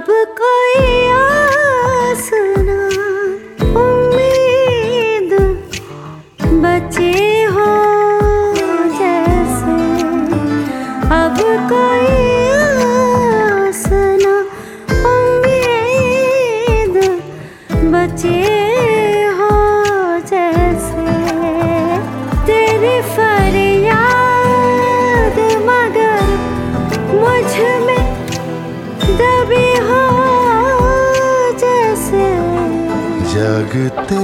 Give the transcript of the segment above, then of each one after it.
कोई आस ना उम्मीद बचे हो जैसे, अब कोई आस ना उम्मीद बचे हो जैसे। तेरी फरियाद मगर मुझ में दबी हो जैसे। जागते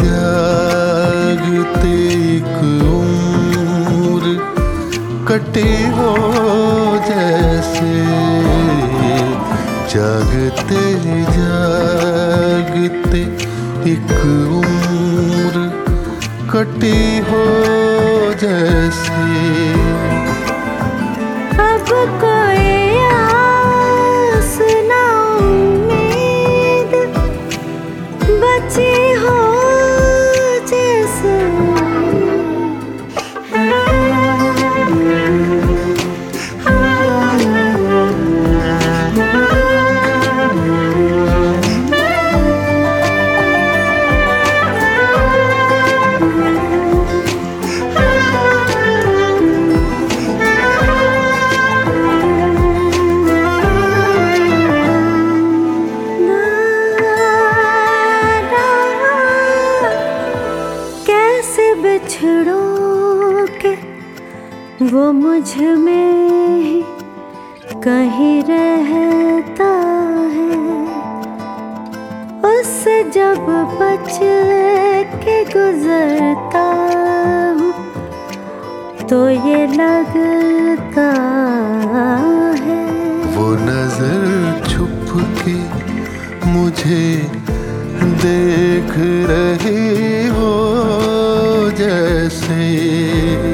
जागते एक उम्र कटी हो जैसे। जागते जागते एक उम्र कटी हो जैसे। अब कोई आस ना उम्मीद बची हो जैसे। बिछड़ों के वो मुझ में ही कहीं रहता है। उससे जब बच के गुजरता हूँ तो ये लगता है वो नजर छुप के मुझे देख रही हो जैसे।